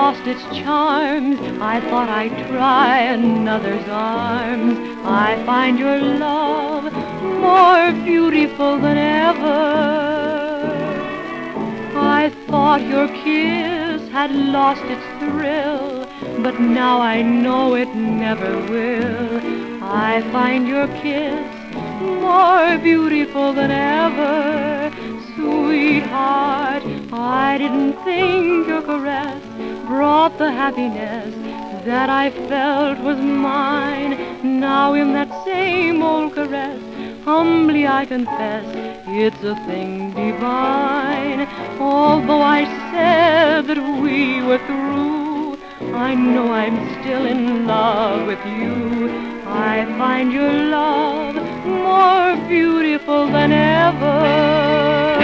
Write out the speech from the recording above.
lost its charms. I thought I'd try another's arms. I find your love more beautiful than ever. I thought your kiss had lost its thrill, but now I know it never will. I find your kiss more beautiful than ever. Sweetheart, I didn't think your caress brought the happiness that I felt was mine. Now in that same old caress, humbly I confess, it's a thing divine. Although I said that we were through, I know I'm still in love with you. I find your love more beautiful than ever.